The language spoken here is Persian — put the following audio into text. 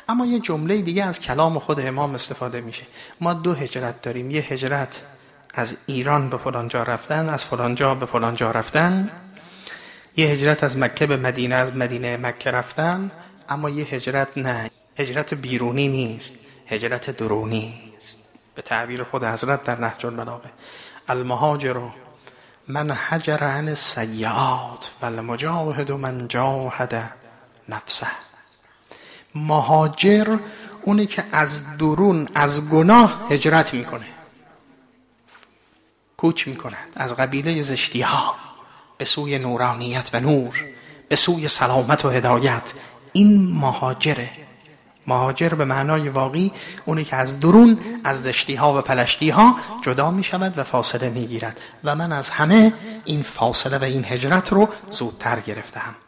اما یه جمله دیگه از کلام خود امام استفاده میشه. ما 2 هجرت داریم، یه هجرت از ایران به فلان جا رفتن، از فلان جا به فلان جا رفتن، یه هجرت از مکه به مدینه، از مدینه مکه رفتن. اما یه هجرت نه، هجرت بیرونی نیست، هجرت درونی است. به تعبیر خود حضرت در نهج البلاغه: المهاجر من هجر عن السیئات و المجاهد من جاهد نفسه. مهاجر اونی که از درون، از گناه هجرت میکنه، کوچ میکند از قبیله زشتی ها به سوی نورانیت و نور، به سوی سلامت و هدایت. این مهاجره. مهاجر به معنای واقعی اونی که از درون، از زشتی ها و پلشتی ها جدا می شود و فاصله می گیرد. و من از همه این فاصله و این هجرت رو زودتر گرفتم.